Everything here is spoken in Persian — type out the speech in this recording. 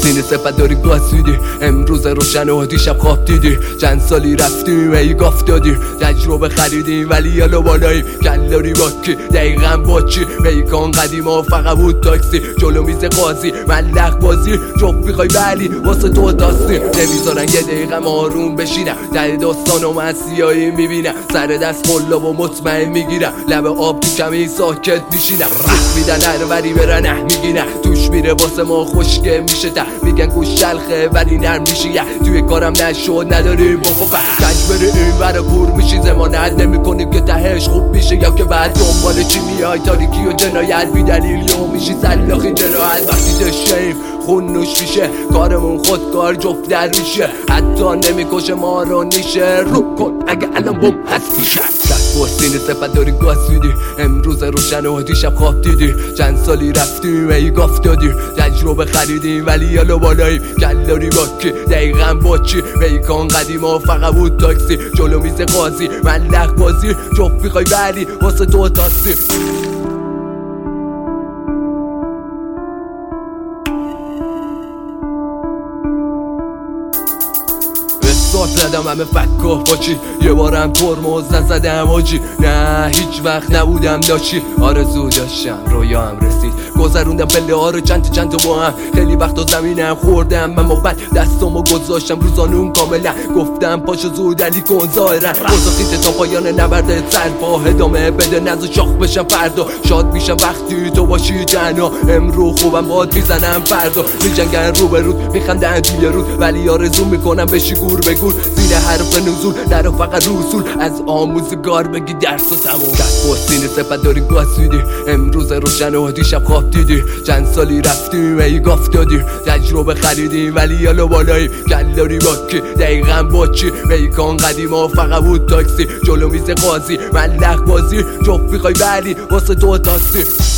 سینه سپت داری گاسیدی، امروز روشن و دیشب خواب دیدی. چند سالی رفتیم ای گاف دادی، تجربه خریدیم ولی حالا بالاییم. کلاری با کی دقیقا با چی؟ میکان قدیما فقط بود تاکسی، جلو میز قاضی ملق بازی. جفت میخوای بلی واسه تو داستی، نمیذارن یه دقیقه آروم بشینم. در داستانو من سیاهی میبینم، سر دست قلاب و مطمئن میگیرم. لب آب تو کمی ساکت میشینم، رخ میدن هروری برن میگینم. توش میره واسه ما خوشگه میشه تا میگن گوش شلخه ولی نرم میشی. توی کارم نشد نداریم بابا کج بره این برا کور میشی. زمانت نمی کنیم که تهش خوب میشه، یا که بعد دنبال چی میای تاریکی و جنایت بی دلیل یا میشی سلاخی جراحت. وقتی دشتیم خون نوش میشه، کارمون خودکار جفت در میشه. حتی نمیکشه ما رو نیشه، رو کن اگه الان بوم هست میشه. با سینه سپت داری گاسیدی، امروز روشن و دیشب خواب دیدی. چند سالی رفتیم ای گاف دادی، تجربه خریدیم ولی حالا بالاییم. کلاری با کی دقیقا با چی؟ میکان قدیما فقط بود تاکسی، جلو میز قاضی ملق بازی. جفت میخوای بلی واسه تو تاسی. زدم همه فکر باشی، یه بارم ترمز نزدم آجی. نه هیچ وقت نبودم داشی، آرزو داشتم رویا هم رسید. گذروندم پله ها رو چند با هم، خیلی وقتا زمینم خوردم. من موبت دستامو گذاشتم روزانون کاملا، گفتم پاشو زود علی کن ظاهرن. بزاخیت تا پایان نبرد سرپا ادامه بده، نزو شاخ بشم فردا. شاد میشم وقتی تو باشی تنها، امرو خوبم باد میزنم فردا. میجنگن رو به رود میخندن توی رود، ولی آرزو میکنم بشی گور به گور. زیر حرف نزول نرو فقط رسول، از آموزگار بگی درس و تموم. با سینه سپت داری گاسیدی، امروز روشن و دیشب خواب دیدی. چند سالی رفتیم ای گاف دادی، تجربه خریدیم ولی حالا بالاییم. کلاری با کی دقیقا با چی؟ میکان قدیما فقط بود تاکسی، جلو میز قاضی ملق بازی. جفت میخوای بلی واسه تو تاسی.